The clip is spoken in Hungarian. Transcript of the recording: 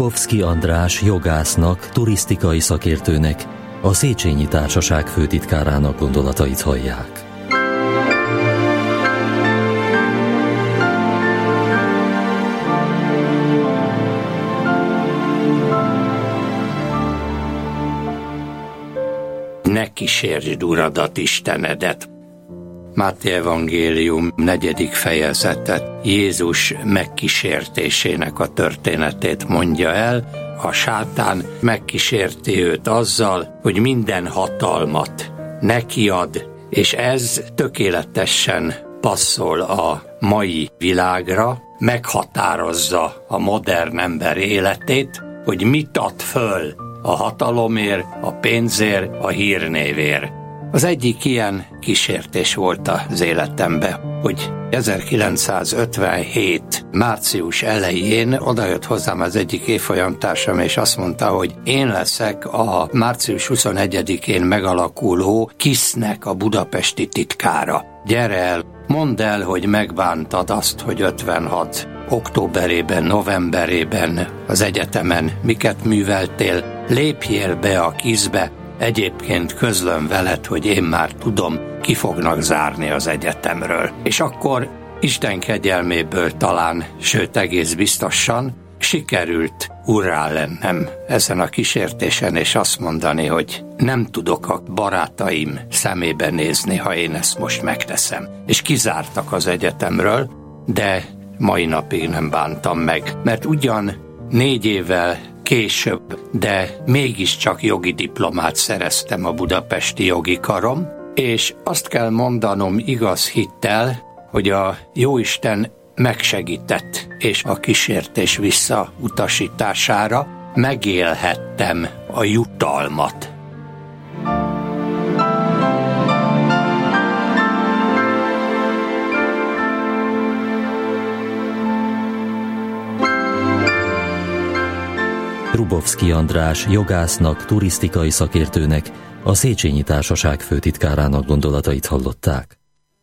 Rubovszky András jogásznak, turisztikai szakértőnek, a Széchenyi Társaság főtitkárának gondolatait hallják. Ne kísértsd Uradat, Istenedet. Máté evangélium 4. fejezetet Jézus megkísértésének a történetét mondja el. A sátán megkísérti őt azzal, hogy minden hatalmat neki ad, és ez tökéletesen passzol a mai világra, meghatározza a modern ember életét, hogy mit ad föl a hatalomért, a pénzért, a hírnévért. Az egyik ilyen kísértés volt az életemben, hogy 1957. március elején odajött hozzám az egyik évfolyamtársam, és azt mondta, hogy én leszek a március 21-én megalakuló KISZ-nek a budapesti titkára. Gyere el, mondd el, hogy megbántad azt, hogy 56 októberében, novemberében az egyetemen miket műveltél, lépjél be a KISZ-be. Egyébként közlöm veled, hogy én már tudom, ki fognak zárni az egyetemről. És akkor Isten kegyelméből talán, sőt egész biztosan sikerült urrá lennem ezen a kísértésen, és azt mondani, hogy nem tudok a barátaim szemébe nézni, ha én ezt most megteszem. És kizártak az egyetemről, de mai napig nem bántam meg, mert ugyan 4 évvel később, de mégiscsak jogi diplomát szereztem a budapesti jogi karon, és azt kell mondanom igaz hittel, hogy a Jóisten megsegített, és a kísértés visszautasítására megélhettem a jutalmat. Rubovszky András jogásznak, turisztikai szakértőnek, a Széchenyi Társaság főtitkárának gondolatait hallották.